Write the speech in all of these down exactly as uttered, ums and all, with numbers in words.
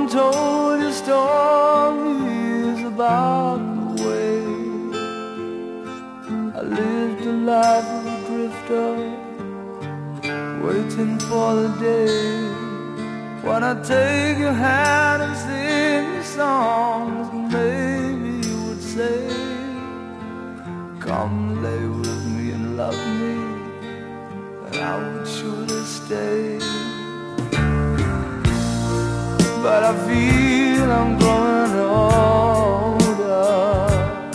and told you stories about the way I lived the life of a drifter, waiting for the day when I take your hand and sing you songs. And maybe you would say, come lay with me and love me, and I would surely stay. But I feel I'm growing older,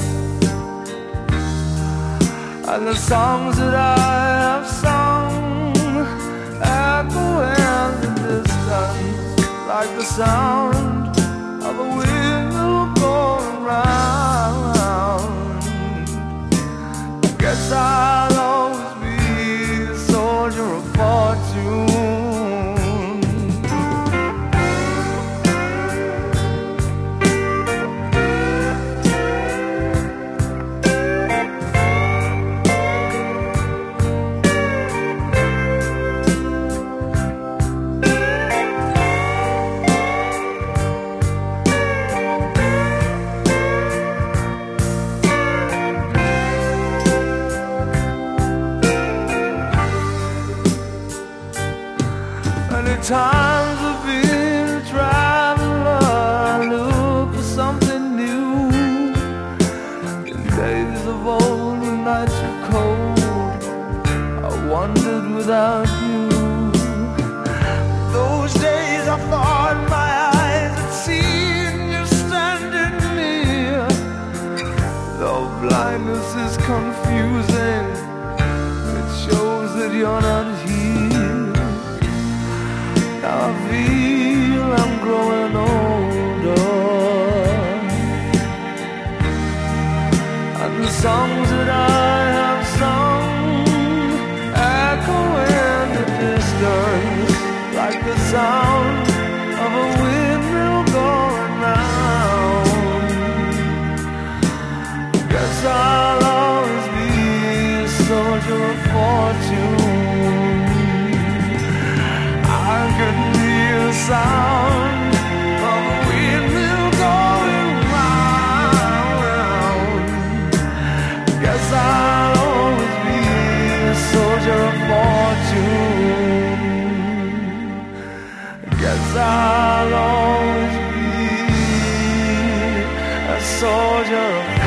and the songs that I have sung echo in the distance like the sound of a wheel going round. I guess I'll always be a soldier of fortune. Many times I've been a traveler, look for something new. In days of old, when nights were cold, I wandered without you. Those days I thought my eyes had seen you standing near. Though blindness is confusing, it shows that you're not here. Now I feel I'm growing older, and the songs that I have sung echo in the distance like the sound of a windmill going round. Guess I'll always be a soldier of fortune. I could hear the sound of a windmill going round. Guess I'll always be a soldier of fortune. Guess I'll always be a soldier of fortune.